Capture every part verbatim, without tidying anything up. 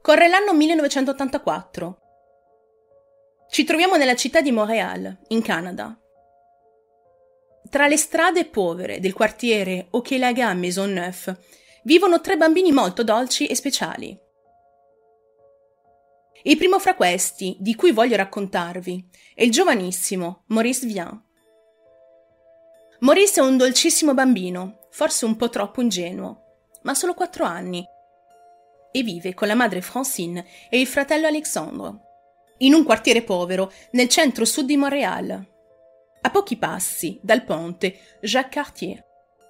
Corre l'anno millenovecentottantaquattro. Ci troviamo nella città di Montréal, in Canada. Tra le strade povere del quartiere Hochelaga-Maisonneuve vivono tre bambini molto dolci e speciali. Il primo fra questi, di cui voglio raccontarvi, è il giovanissimo Maurice Vian. Maurice è un dolcissimo bambino, forse un po' troppo ingenuo, ma ha solo quattro anni, e vive con la madre Francine e il fratello Alexandre, in un quartiere povero nel centro-sud di Montréal, a pochi passi dal ponte Jacques Cartier.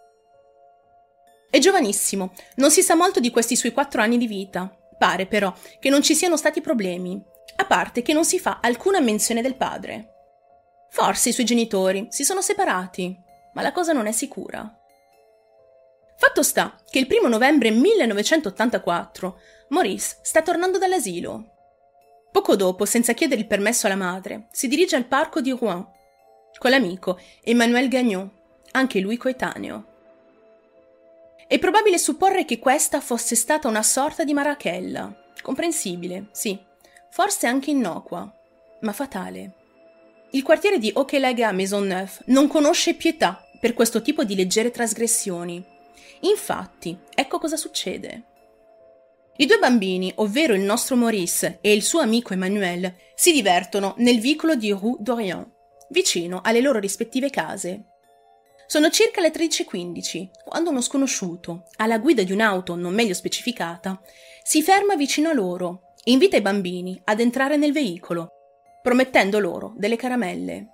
È giovanissimo, non si sa molto di questi suoi quattro anni di vita. Pare però che non ci siano stati problemi, a parte che non si fa alcuna menzione del padre. Forse i suoi genitori si sono separati, ma la cosa non è sicura. Fatto sta che il primo novembre millenovecentottantaquattro Maurice sta tornando dall'asilo. Poco dopo, senza chiedere il permesso alla madre, si dirige al parco di Rouen con l'amico Emmanuel Gagnon, anche lui coetaneo. È probabile supporre che questa fosse stata una sorta di marachella, comprensibile, sì, forse anche innocua, ma fatale. Il quartiere di Hochelaga-Maisonneuve non conosce pietà per questo tipo di leggere trasgressioni. Infatti, ecco cosa succede. I due bambini, ovvero il nostro Maurice e il suo amico Emmanuel, si divertono nel vicolo di Rue d'Orient, vicino alle loro rispettive case. Sono circa le tredici e quindici, quando uno sconosciuto, alla guida di un'auto non meglio specificata, si ferma vicino a loro e invita i bambini ad entrare nel veicolo, promettendo loro delle caramelle.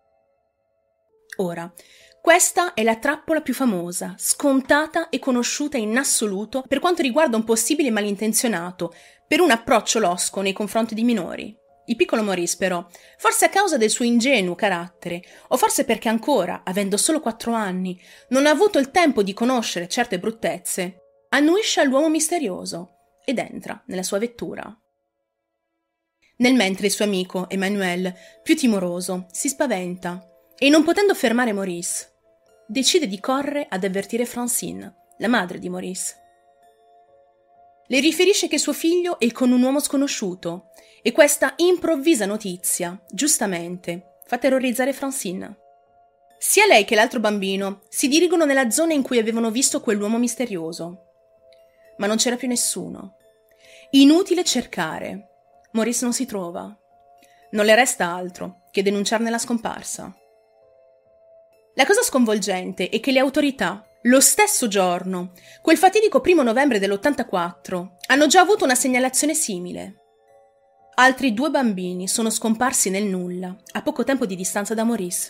Ora, questa è la trappola più famosa, scontata e conosciuta in assoluto per quanto riguarda un possibile malintenzionato per un approccio losco nei confronti di minori. Il piccolo Maurice, però, forse a causa del suo ingenuo carattere, o forse perché ancora, avendo solo quattro anni, non ha avuto il tempo di conoscere certe bruttezze, annuisce all'uomo misterioso ed entra nella sua vettura. Nel mentre il suo amico, Emmanuel, più timoroso, si spaventa e, non potendo fermare Maurice, decide di correre ad avvertire Francine, la madre di Maurice. Le riferisce che suo figlio è con un uomo sconosciuto e questa improvvisa notizia, giustamente, fa terrorizzare Francine. Sia lei che l'altro bambino si dirigono nella zona in cui avevano visto quell'uomo misterioso. Ma non c'era più nessuno. Inutile cercare. Maurice non si trova. Non le resta altro che denunciarne la scomparsa. La cosa sconvolgente è che le autorità, lo stesso giorno, quel fatidico primo novembre dell'ottantaquattro, hanno già avuto una segnalazione simile. Altri due bambini sono scomparsi nel nulla, a poco tempo di distanza da Maurice.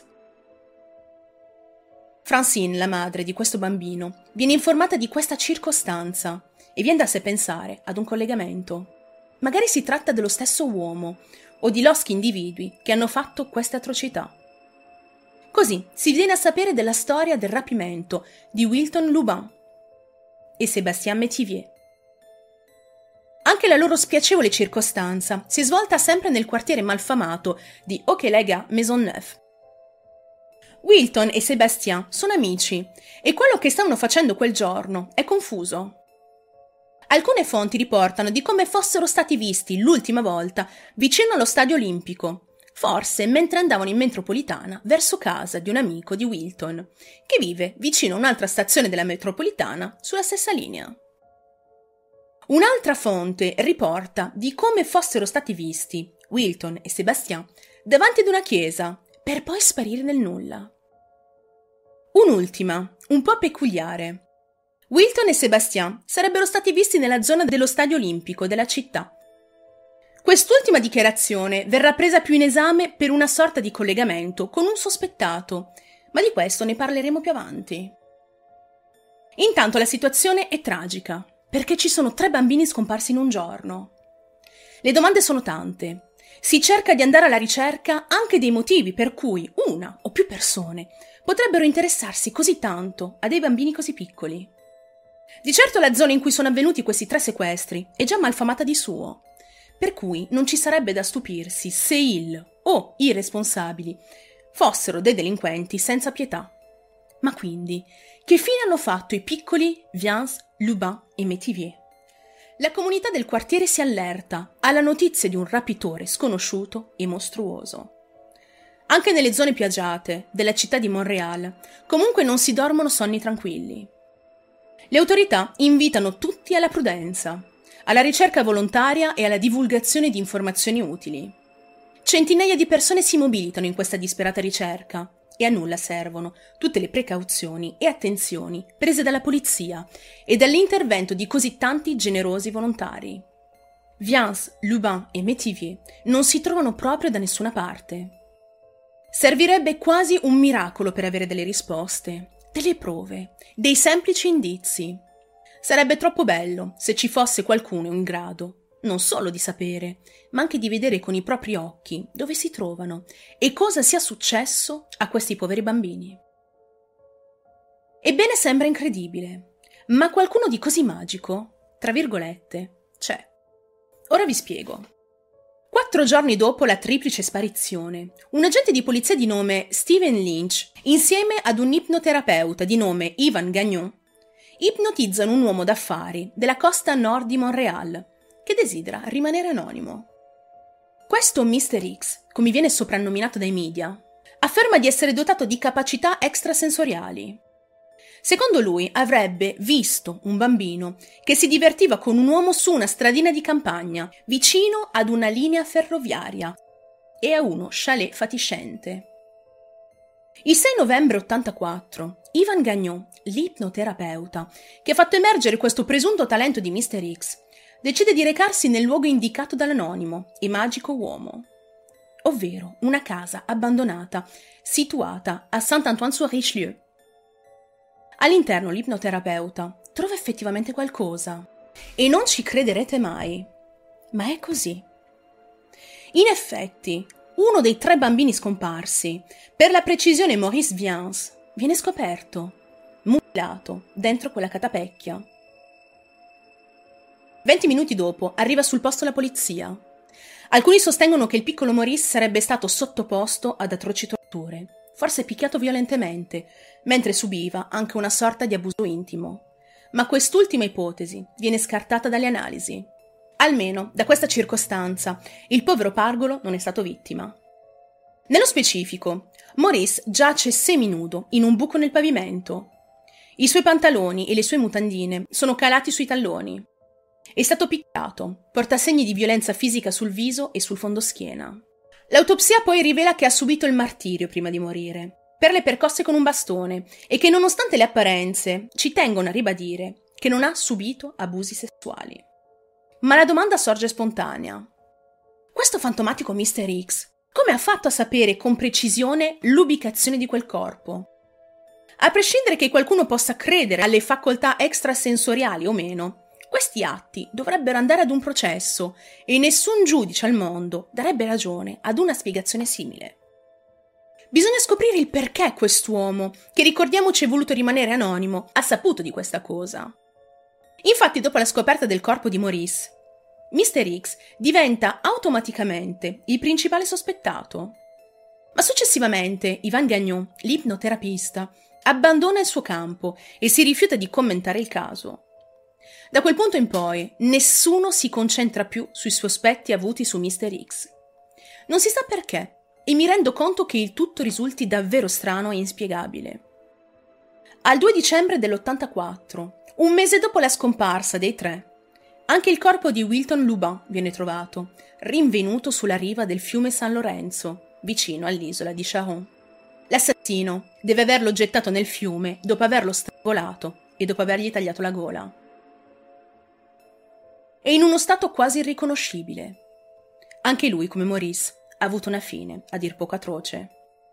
Francine, la madre di questo bambino, viene informata di questa circostanza e viene da sé pensare ad un collegamento. Magari si tratta dello stesso uomo o di loschi individui che hanno fatto queste atrocità. Così si viene a sapere della storia del rapimento di Wilton Lubin e Sébastien Métivier. Anche la loro spiacevole circostanza si è svolta sempre nel quartiere malfamato di Hochelaga-Maisonneuve. Wilton e Sébastien sono amici e quello che stavano facendo quel giorno è confuso. Alcune fonti riportano di come fossero stati visti l'ultima volta vicino allo stadio olimpico, forse mentre andavano in metropolitana verso casa di un amico di Wilton, che vive vicino a un'altra stazione della metropolitana sulla stessa linea. Un'altra fonte riporta di come fossero stati visti Wilton e Sébastien davanti ad una chiesa, per poi sparire nel nulla. Un'ultima, un po' peculiare. Wilton e Sébastien sarebbero stati visti nella zona dello stadio olimpico della città. Quest'ultima dichiarazione verrà presa più in esame per una sorta di collegamento con un sospettato, ma di questo ne parleremo più avanti. Intanto la situazione è tragica, perché ci sono tre bambini scomparsi in un giorno. Le domande sono tante. Si cerca di andare alla ricerca anche dei motivi per cui una o più persone potrebbero interessarsi così tanto a dei bambini così piccoli. Di certo la zona in cui sono avvenuti questi tre sequestri è già malfamata di suo, per cui non ci sarebbe da stupirsi se il o i responsabili fossero dei delinquenti senza pietà. Ma quindi, che fine hanno fatto i piccoli Vians, Lubin e Métivier? La comunità del quartiere si allerta alla notizia di un rapitore sconosciuto e mostruoso. Anche nelle zone più agiate della città di Montréal, comunque non si dormono sonni tranquilli. Le autorità invitano tutti alla prudenza, alla ricerca volontaria e alla divulgazione di informazioni utili. Centinaia di persone si mobilitano in questa disperata ricerca e a nulla servono tutte le precauzioni e attenzioni prese dalla polizia e dall'intervento di così tanti generosi volontari. Viens, Lubin e Métivier non si trovano proprio da nessuna parte. Servirebbe quasi un miracolo per avere delle risposte, delle prove, dei semplici indizi. Sarebbe troppo bello se ci fosse qualcuno in grado non solo di sapere, ma anche di vedere con i propri occhi dove si trovano e cosa sia successo a questi poveri bambini. Ebbene, sembra incredibile, ma qualcuno di così magico, tra virgolette, c'è. Ora vi spiego. Quattro giorni dopo la triplice sparizione, un agente di polizia di nome Steven Lynch, insieme ad un ipnoterapeuta di nome Ivan Gagnon, ipnotizzano un uomo d'affari della costa nord di Montréal, che desidera rimanere anonimo. Questo mister X, come viene soprannominato dai media, afferma di essere dotato di capacità extrasensoriali. Secondo lui avrebbe visto un bambino che si divertiva con un uomo su una stradina di campagna, vicino ad una linea ferroviaria e a uno chalet fatiscente. Il sei novembre ottantaquattro, Ivan Gagnon, l'ipnoterapeuta, che ha fatto emergere questo presunto talento di mister X, decide di recarsi nel luogo indicato dall'anonimo e magico uomo, ovvero una casa abbandonata situata a Saint-Antoine-sur-Richelieu. All'interno l'ipnoterapeuta trova effettivamente qualcosa e non ci crederete mai, ma è così. In effetti, uno dei tre bambini scomparsi, per la precisione Maurice Viens, viene scoperto, mutilato, dentro quella catapecchia. Venti minuti dopo arriva sul posto la polizia. Alcuni sostengono che il piccolo Maurice sarebbe stato sottoposto ad atroci torture, forse picchiato violentemente, mentre subiva anche una sorta di abuso intimo. Ma quest'ultima ipotesi viene scartata dalle analisi. Almeno, da questa circostanza, il povero pargolo non è stato vittima. Nello specifico, Maurice giace seminudo in un buco nel pavimento. I suoi pantaloni e le sue mutandine sono calati sui talloni. È stato picchiato, porta segni di violenza fisica sul viso e sul fondoschiena. L'autopsia poi rivela che ha subito il martirio prima di morire, perle percosse con un bastone, e che nonostante le apparenze ci tengono a ribadire che non ha subito abusi sessuali. Ma la domanda sorge spontanea. Questo fantomatico mister X come ha fatto a sapere con precisione l'ubicazione di quel corpo? A prescindere che qualcuno possa credere alle facoltà extrasensoriali o meno, questi atti dovrebbero andare ad un processo e nessun giudice al mondo darebbe ragione ad una spiegazione simile. Bisogna scoprire il perché quest'uomo, che ricordiamoci è voluto rimanere anonimo, ha saputo di questa cosa. Infatti, dopo la scoperta del corpo di Maurice, mister X diventa automaticamente il principale sospettato. Ma successivamente Ivan Gagnon, l'ipnoterapista, abbandona il suo campo e si rifiuta di commentare il caso. Da quel punto in poi nessuno si concentra più sui sospetti avuti su mister X. Non si sa perché e mi rendo conto che il tutto risulti davvero strano e inspiegabile. Al due dicembre dell'ottantaquattro, un mese dopo la scomparsa dei tre, anche il corpo di Wilton Lubin viene trovato, rinvenuto sulla riva del fiume San Lorenzo, vicino all'isola di Charon. L'assassino deve averlo gettato nel fiume dopo averlo strangolato e dopo avergli tagliato la gola. È in uno stato quasi irriconoscibile. Anche lui, come Maurice, ha avuto una fine, a dir poco atroce.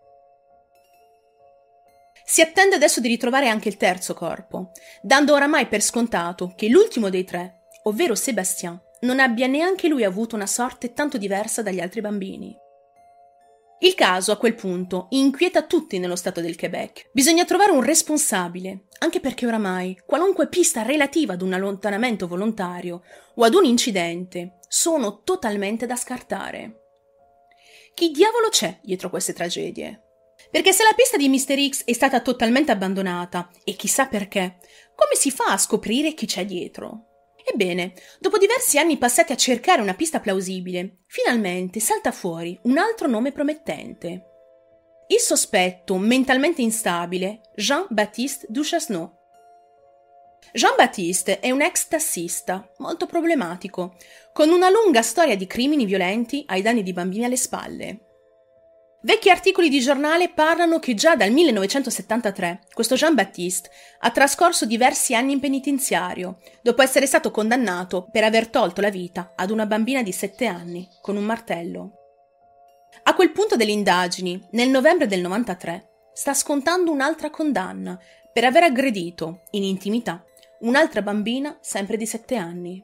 Si attende adesso di ritrovare anche il terzo corpo, dando oramai per scontato che l'ultimo dei tre, ovvero Sébastien, non abbia neanche lui avuto una sorte tanto diversa dagli altri bambini. Il caso, a quel punto, inquieta tutti nello stato del Quebec. Bisogna trovare un responsabile, anche perché oramai qualunque pista relativa ad un allontanamento volontario o ad un incidente sono totalmente da scartare. Chi diavolo c'è dietro queste tragedie? Perché se la pista di mister X è stata totalmente abbandonata, e chissà perché, come si fa a scoprire chi c'è dietro? Ebbene, dopo diversi anni passati a cercare una pista plausibile, finalmente salta fuori un altro nome promettente. Il sospetto, mentalmente instabile, Jean-Baptiste Duchesneau. Jean-Baptiste è un ex tassista, molto problematico, con una lunga storia di crimini violenti ai danni di bambini alle spalle. Vecchi articoli di giornale parlano che già dal millenovecentosettantatré questo Jean-Baptiste ha trascorso diversi anni in penitenziario, dopo essere stato condannato per aver tolto la vita ad una bambina di sette anni con un martello. A quel punto delle indagini, nel novembre del novantatré, sta scontando un'altra condanna per aver aggredito, in intimità, un'altra bambina sempre di sette anni.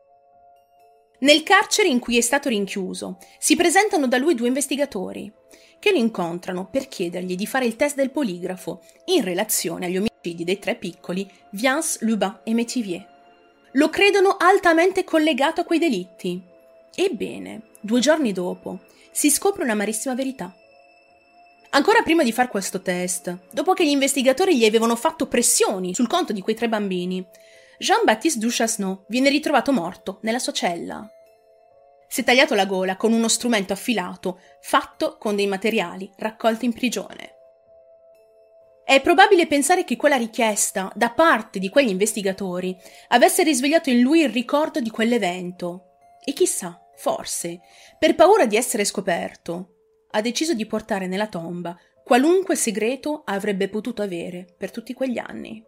Nel carcere in cui è stato rinchiuso si presentano da lui due investigatori che lo incontrano per chiedergli di fare il test del poligrafo in relazione agli omicidi dei tre piccoli Viens, Lubin e Métivier. Lo credono altamente collegato a quei delitti. Ebbene, due giorni dopo, si scopre un'amarissima verità. Ancora prima di far questo test, dopo che gli investigatori gli avevano fatto pressioni sul conto di quei tre bambini, Jean-Baptiste Duchesneau viene ritrovato morto nella sua cella. Si è tagliato la gola con uno strumento affilato fatto con dei materiali raccolti in prigione. È probabile pensare che quella richiesta da parte di quegli investigatori avesse risvegliato in lui il ricordo di quell'evento e chissà, forse, per paura di essere scoperto, ha deciso di portare nella tomba qualunque segreto avrebbe potuto avere per tutti quegli anni.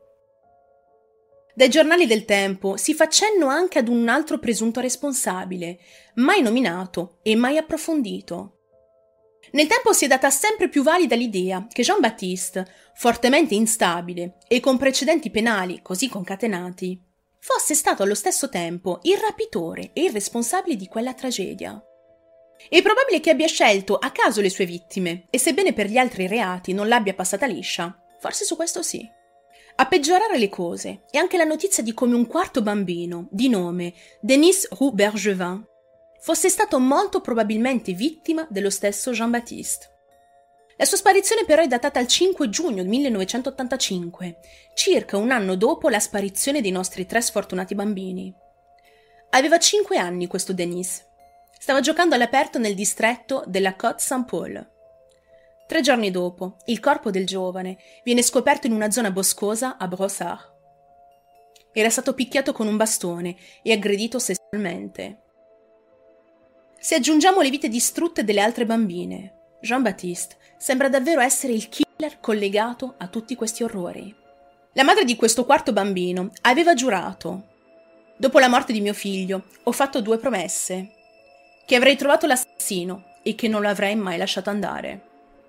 Dai giornali del tempo si fa cenno anche ad un altro presunto responsabile, mai nominato e mai approfondito. Nel tempo si è data sempre più valida l'idea che Jean-Baptiste, fortemente instabile e con precedenti penali così concatenati, fosse stato allo stesso tempo il rapitore e il responsabile di quella tragedia. È probabile che abbia scelto a caso le sue vittime e sebbene per gli altri reati non l'abbia passata liscia, forse su questo sì. A peggiorare le cose è anche la notizia di come un quarto bambino, di nome Denis Roux Bergevin, fosse stato molto probabilmente vittima dello stesso Jean-Baptiste. La sua sparizione però è datata al cinque giugno millenovecentottantacinque, circa un anno dopo la sparizione dei nostri tre sfortunati bambini. Aveva cinque anni questo Denis. Stava giocando all'aperto nel distretto della Côte Saint-Paul. Tre giorni dopo, il corpo del giovane viene scoperto in una zona boscosa a Brossard. Era stato picchiato con un bastone e aggredito sessualmente. Se aggiungiamo le vite distrutte delle altre bambine, Jean-Baptiste sembra davvero essere il killer collegato a tutti questi orrori. La madre di questo quarto bambino aveva giurato: dopo la morte di mio figlio, ho fatto due promesse: che avrei trovato l'assassino e che non lo avrei mai lasciato andare.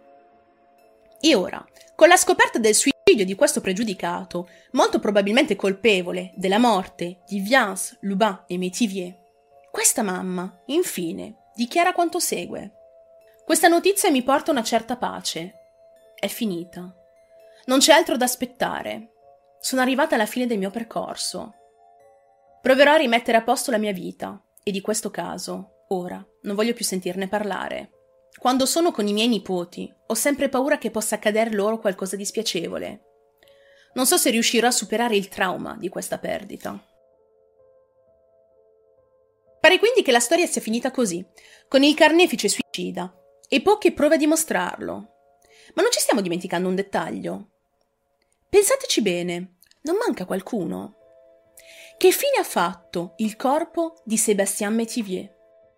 E ora, con la scoperta del suicidio di questo pregiudicato, molto probabilmente colpevole della morte di Viens, Lubin e Métivier, questa mamma, infine, dichiara quanto segue. Questa notizia mi porta una certa pace. È finita. Non c'è altro da aspettare. Sono arrivata alla fine del mio percorso. Proverò a rimettere a posto la mia vita e di questo caso, ora, non voglio più sentirne parlare. Quando sono con i miei nipoti, ho sempre paura che possa accadere loro qualcosa di spiacevole. Non so se riuscirò a superare il trauma di questa perdita. Pare quindi che la storia sia finita così, con il carnefice suicida, e poche prove a dimostrarlo. Ma non ci stiamo dimenticando un dettaglio. Pensateci bene, non manca qualcuno. Che fine ha fatto il corpo di Sébastien Métivier?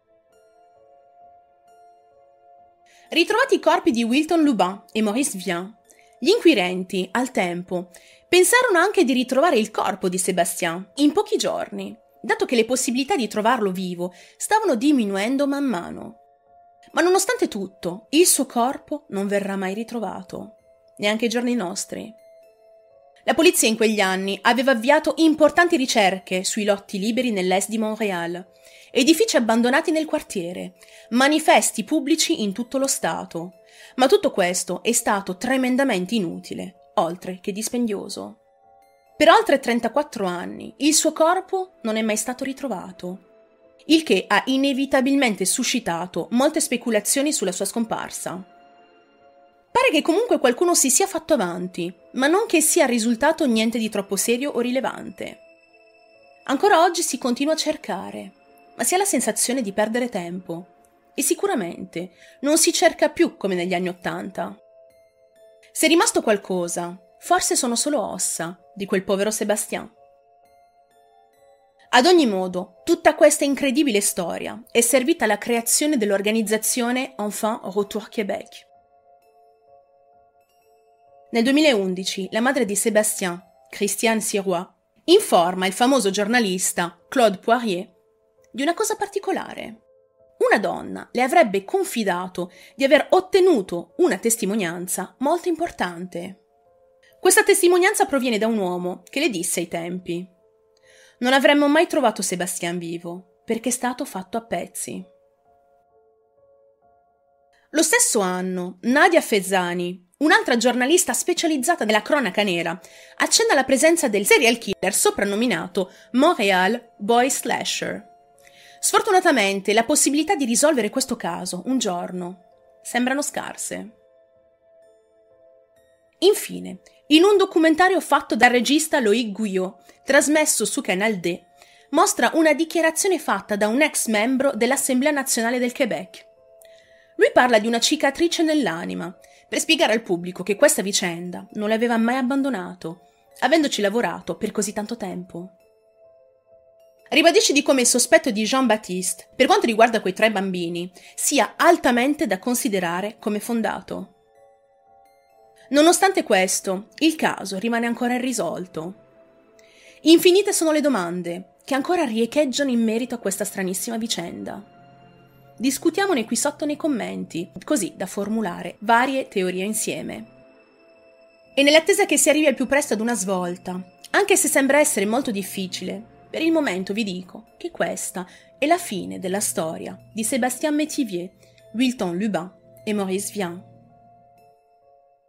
Ritrovati i corpi di Wilton Lubin e Maurice Viens, gli inquirenti, al tempo, pensarono anche di ritrovare il corpo di Sébastien in pochi giorni, dato che le possibilità di trovarlo vivo stavano diminuendo man mano. Ma nonostante tutto, il suo corpo non verrà mai ritrovato, neanche ai giorni nostri. La polizia in quegli anni aveva avviato importanti ricerche sui lotti liberi nell'est di Montréal, edifici abbandonati nel quartiere, manifesti pubblici in tutto lo Stato, ma tutto questo è stato tremendamente inutile, oltre che dispendioso. Per oltre trentaquattro anni il suo corpo non è mai stato ritrovato, il che ha inevitabilmente suscitato molte speculazioni sulla sua scomparsa. Pare che comunque qualcuno si sia fatto avanti, ma non che sia risultato niente di troppo serio o rilevante. Ancora oggi si continua a cercare, ma si ha la sensazione di perdere tempo. E sicuramente non si cerca più come negli anni Ottanta. Se è rimasto qualcosa, forse sono solo ossa di quel povero Sébastien. Ad ogni modo, tutta questa incredibile storia è servita alla creazione dell'organizzazione Enfant Retour Québec. Nel duemilaundici, la madre di Sébastien, Christiane Sirois, informa il famoso giornalista Claude Poirier di una cosa particolare. Una donna le avrebbe confidato di aver ottenuto una testimonianza molto importante. Questa testimonianza proviene da un uomo che le disse ai tempi: «Non avremmo mai trovato Sébastien vivo, perché è stato fatto a pezzi». Lo stesso anno, Nadia Fezzani, un'altra giornalista specializzata nella cronaca nera, accenna la presenza del serial killer soprannominato Montréal Boy Slasher. Sfortunatamente, la possibilità di risolvere questo caso, un giorno, sembrano scarse. Infine, in un documentario fatto dal regista Loïc Gouillot, trasmesso su Canal D, mostra una dichiarazione fatta da un ex membro dell'Assemblea nazionale del Québec. Lui parla di una cicatrice nell'anima, per spiegare al pubblico che questa vicenda non l'aveva mai abbandonato, avendoci lavorato per così tanto tempo. Ribadisce di come il sospetto di Jean-Baptiste, per quanto riguarda quei tre bambini, sia altamente da considerare come fondato. Nonostante questo, il caso rimane ancora irrisolto. Infinite sono le domande che ancora riecheggiano in merito a questa stranissima vicenda. Discutiamone qui sotto nei commenti, così da formulare varie teorie insieme. E nell'attesa che si arrivi al più presto ad una svolta, anche se sembra essere molto difficile, per il momento vi dico che questa è la fine della storia di Sébastien Métivier, Wilton Lubin e Maurice Vian.